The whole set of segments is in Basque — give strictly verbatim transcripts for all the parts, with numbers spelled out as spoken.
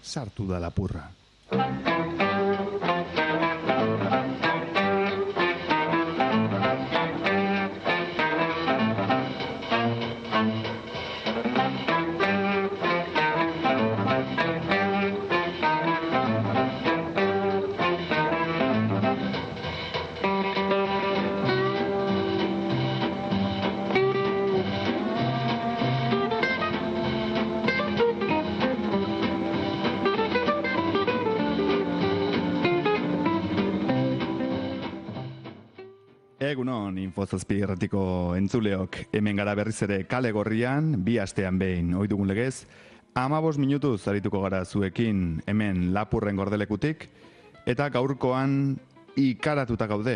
sartu da lapurra. Egunon, Infozazpi irratiko entzuleok, hemen gara berriz ere kale gorrian, bi astean behin, ohi dugun legez, hamabost minutuz arituko gara zuekin hemen lapurren gordelekutik, eta gaurkoan ikaratuta gaude.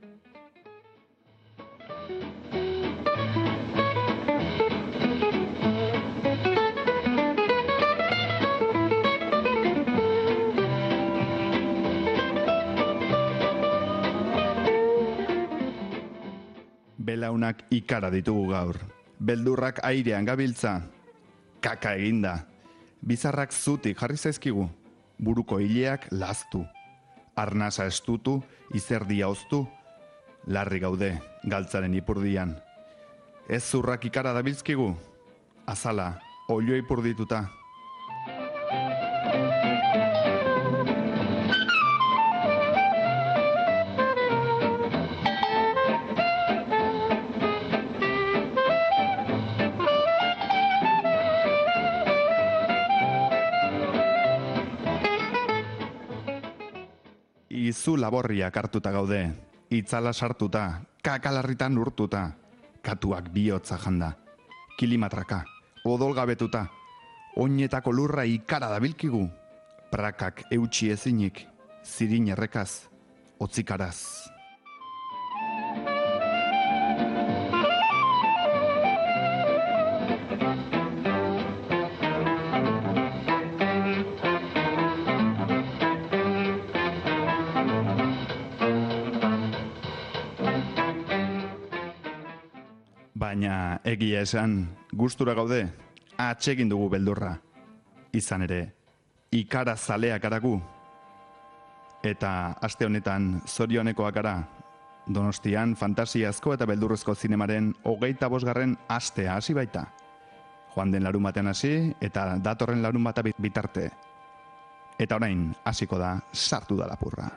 Belaunak ikara ditugu gaur. Beldurrak airean gabiltza. Kaka eginda. Bizarrak zutik jarri zaizkigu. Buruko hileak laztu. Arnasa estutu, izerdia oztu. Larri gaude, galtzaren ipurdian. Ez zurrak ikara dabiltzkigu. Azala, olio ipurdituta. Izu laborriak hartuta gaude, itzala sartuta, kakalarritan urtuta, katuak bihotza janda, kilimatraka, odolgabetuta, oinetako lurra ikara dabilkigu, prakak eutxi ezinik, zirin errekaz, otzikaraz. Baina egia esan, gustura gaude, atsegin dugu beldurra. Izan ere, ikara zaleak aragu. Eta aste honetan zorionekoak gara, Donostian fantasiazko eta beldurrezko zinemaren hogeita bosgarren astea hasi baita. Joan den larun batean hasi eta datorren larun bata bitarte. Eta orain hasiko da sartu da lapurra.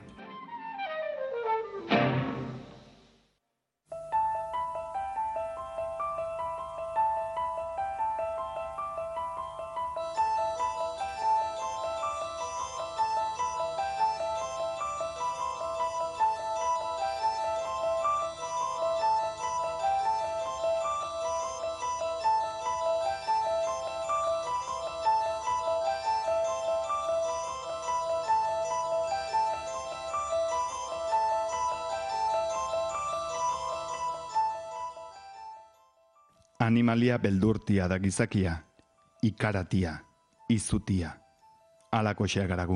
Animalia beldurtia da gizakia, ikaratia, izutia, alakoxea garagu.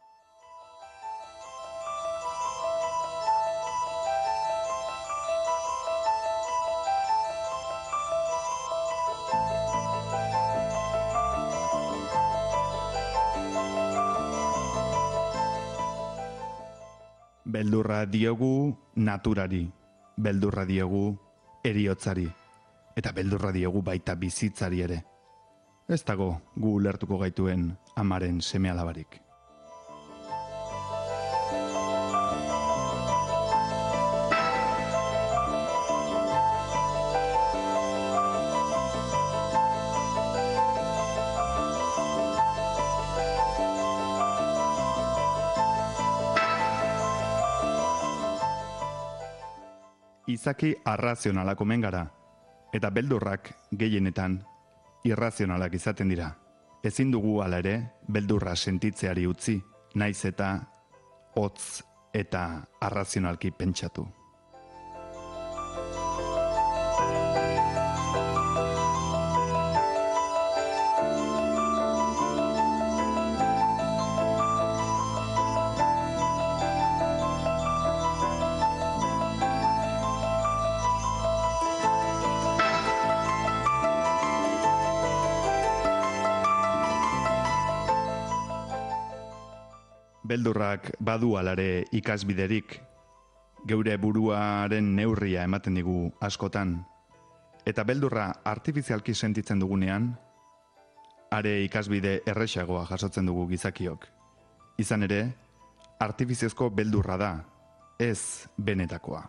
Beldurra diogu naturari, beldurra diogu heriotzari. Eta beldurra diogu baita bizitzari ere. Ez dago gu ulertuko gaituen amaren seme-alabarik. Izaki arrazionalak omen gara. Eta beldurrak gehienetan irrazionalak izaten dira. Ezin dugu hala ere beldurra sentitzeari utzi, naiz eta hotz eta arrazionalki pentsatu. beldurrak badu alare ikasbiderik, geure buruaren neurria ematen digu askotan, eta beldurra artifizialki sentitzen dugunean, are ikasbide erresagoa jasotzen dugu gizakiok. Izan ere, artifiziozko beldurra da, ez benetakoa.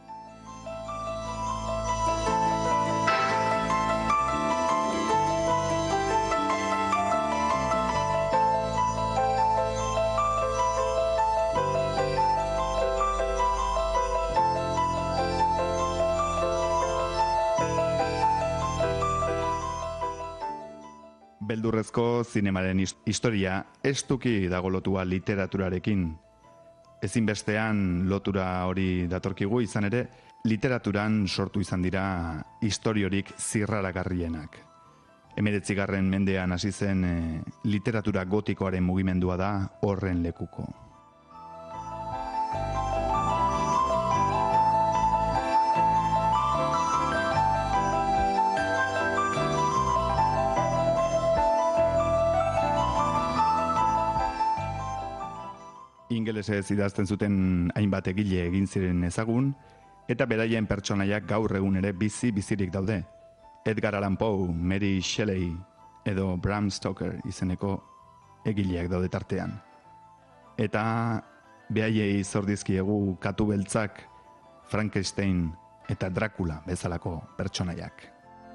Beldurrezko zinemaren historia estuki dago lotua literaturarekin. Ezinbestean lotura hori datorkigu, izan ere, literaturan sortu izan dira historiorik zirraragarrienak. Hemeretzigarren mendean hasi zen e, literatura gotikoaren mugimendua da horren lekuko. Ingelesez idazten zuten hainbat egile egin ziren ezagun, eta beraien pertsonaiak gaur egun ere bizi bizirik daude. Edgar Allan Poe, Mary Shelley edo Bram Stoker izeneko egileak daude tartean. Eta behaiei zordizkiegu katu beltzak, Frankenstein eta Dracula bezalako pertsonaiak.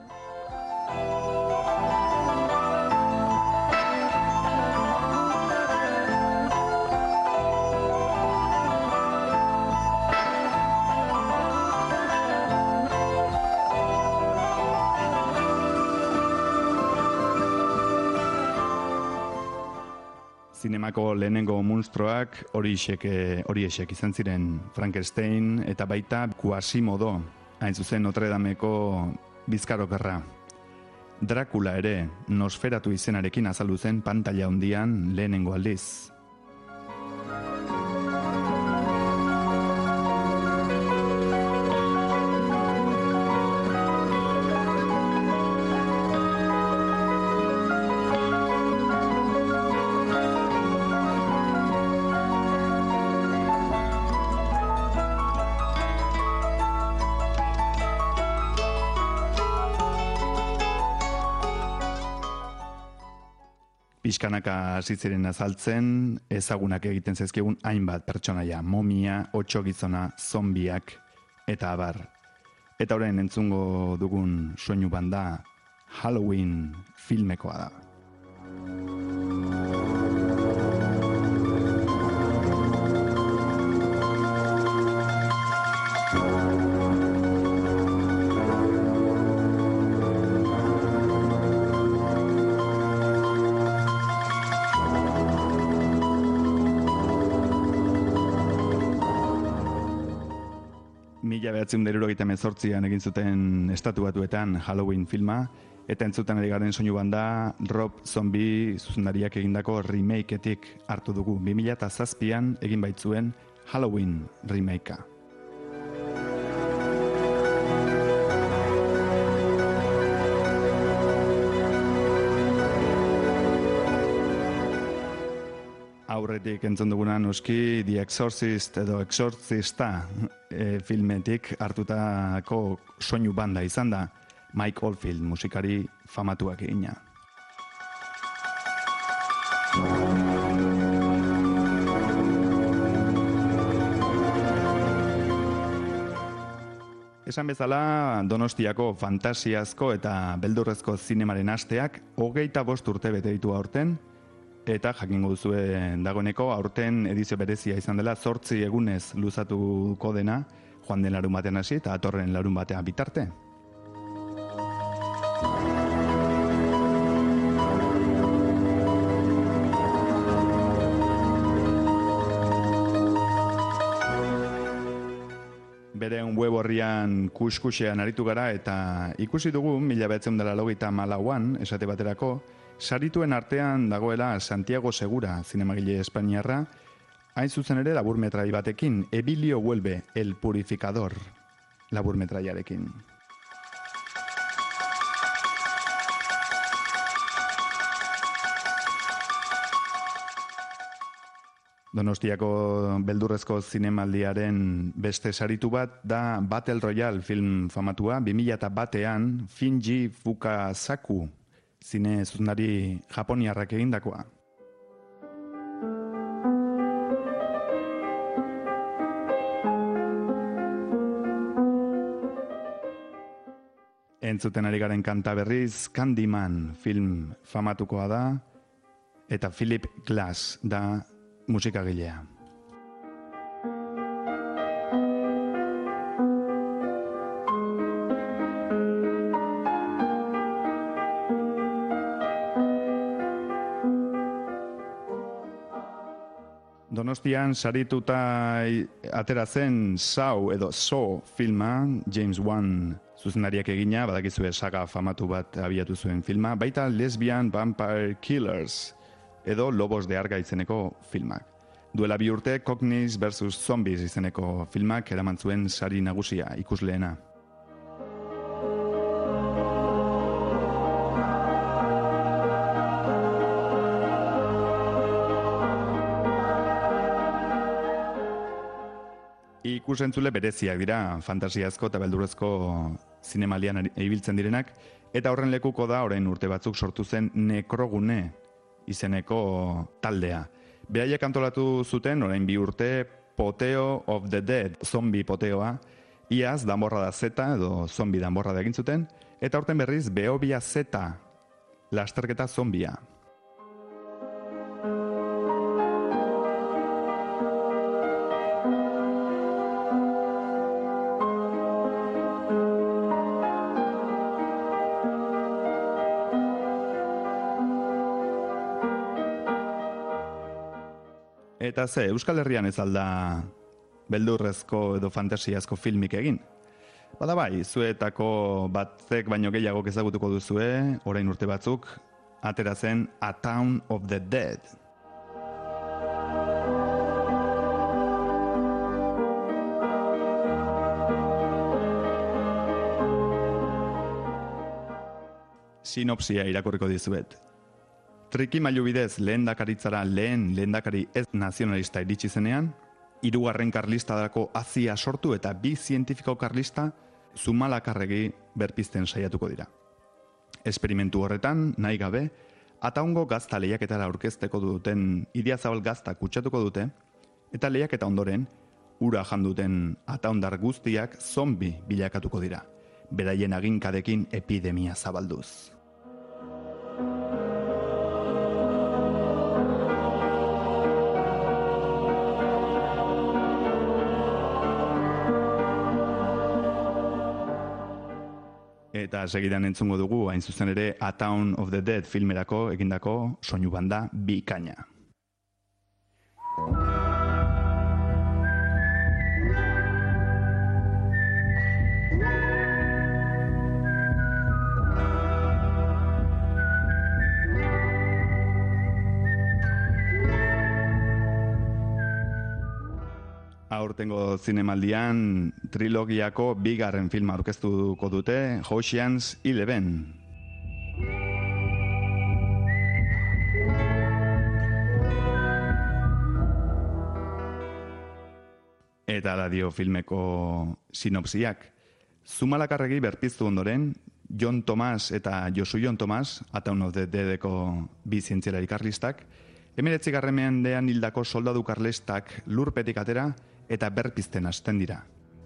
Zinemako lehenengo munstroak horiexek horiexek izan ziren Frankenstein eta baita Quasimodo, hain zuzen Notre Dameko bizkarokerra. Dracula ere Nosferatu izenarekin azaldu zen pantaila handian lehenengo aldiz. Pixkanaka hasi ziren azaltzen, ezagunak egiten zaizkigun hainbat pertsonaia, momia, otso gizona, zombiak eta abar. Eta orain entzungo dugun soinu banda Halloween filmekoa da. Mila behatzen derurogeita hemezortzian egin zuten Estatu Batuetan Halloween filma, eta entzuten ari garen soinu banda Rob Zombie zuzendariak egindako remakeetik hartu dugu. bi mila zazpian egin baitzuen Halloween remakea. Aurretik entzun duguna noski The Exorcist edo Exorcista e, filmetik hartutako soinu banda izan da Mike Oldfield musikari famatuak egina. Esan bezala, Donostiako fantasiazko eta beldurrezko zinemaren asteak hogeita bost urte bete ditu aurten, eta jakingo duzue dagoeneko aurten edizio berezia izan dela zortzi egunez luzatuko dena, joan den larun batean hasi eta atorren larun batean bitarte. Beren web horrian kuskusean aritu gara eta ikusi dugu mila bederatziehun eta laurogeita hamalauan, esate baterako, sarituen artean dagoela Santiago Segura zinemagile espainiarra, hain zuzen ere laburmetrai batekin, Emilio Huelve, El Purificador laburmetraiarekin. Donostiako beldurrezko zinemaldiaren beste saritu bat da Battle Royale film famatua, bi mila batean Shinji Fukasaku zine zuzendari japoniarrak egindakoa. Entzuten ari garen kanta berriz, Candyman film famatukoa da, eta Philip Glass da musikagilea. Donostian sarituta atera zen Saw edo Saw filma, James Wan zuzendariak egina, badakizue saga famatu bat abiatu zuen filma, baita Lesbian Vampire Killers edo Lobos de Arga izeneko filmak. Duela bi urte Cockneys versus Zombies izeneko filmak eraman zuen sari nagusia ikusleena. Ikusentzule bereziak dira, fantasiazko eta beldurrezko zinemalian ibiltzen direnak, eta horren lekuko da orain urte batzuk sortu zen Nekrogune izeneko taldea. Beraiek antolatu zuten orain bi urte Poteo of the Dead, zombi poteoa, iaz danborrada zeta edo zombi danborrada egin zuten, eta horten berriz Behobia zeta, lasterketa zombia. Eta ze, Euskal Herrian ez alda beldurrezko edo fantasiazko filmik egin. Bada bai, zuetako batzek baino gehiago ezagutuko duzue, orain urte batzuk, atera zen A Town of the Dead. Sinopsia irakurriko dizuet. Trikimailu bidez lehendakaritzara lehen lehendakari ez nazionalista iritsi zenean, hirugarren karlistadako azia sortu eta bi zientifiko karlista Zumalakarregi berpizten saiatuko dira. Esperimentu horretan, nahi gabe, Ataungo gazta lehiaketara aurkezteko duten Idiazabal gazta kutsatuko dute, eta lehiaketa ondoren, ura janduten ataundar guztiak zombi bilakatuko dira, beraien aginkadekin epidemia zabalduz. Eta segidan entzungo dugu, hain zuzen ere, A Town of the Dead filmerako egindako soinu banda bikaina. Aurtengo zinemaldian trilogiako bigarren filma aurkeztuko dute, Ocean's Eleven. Eta da dio filmeko sinopsiak. Zumalakarregi berpiztu ondoren, John Thomas eta Josu John Thomas, A Town of the Deadeko bi zientzialari karlistak, hemeretzigarren mendean hildako soldadu karlistak lurpetik atera eta berpizten hasten dira.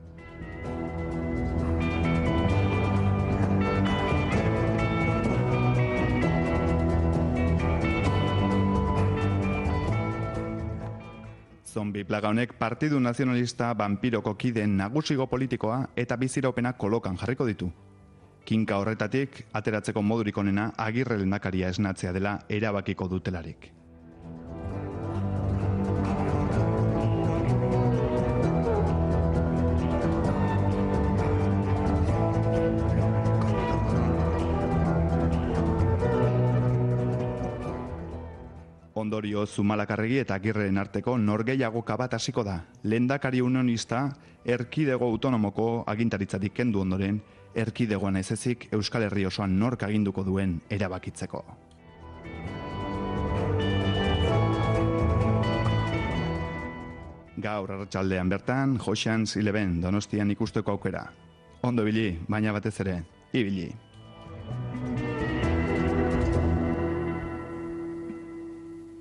Zombi plaga honek partidu nazionalista vampiroko kideen nagusigo politikoa eta biziropena kolokan jarriko ditu. Kinka horretatik, ateratzeko modurik onena Agirre lehendakaria esnatzea dela erabakiko dutelarik. Ondorio Zumalakarregi eta Agirreren arteko norgehiagoka bat hasiko da. Lehendakari unionista erkidego autonomoko agintaritzatik kendu ondoren, erkidegoan ez ezik Euskal Herri osoan nork aginduko duen erabakitzeko. Gaur arratsaldean bertan, Ocean's Eleven Donostian ikusteko aukera. Ondo ibili, baina batez ere, ibili.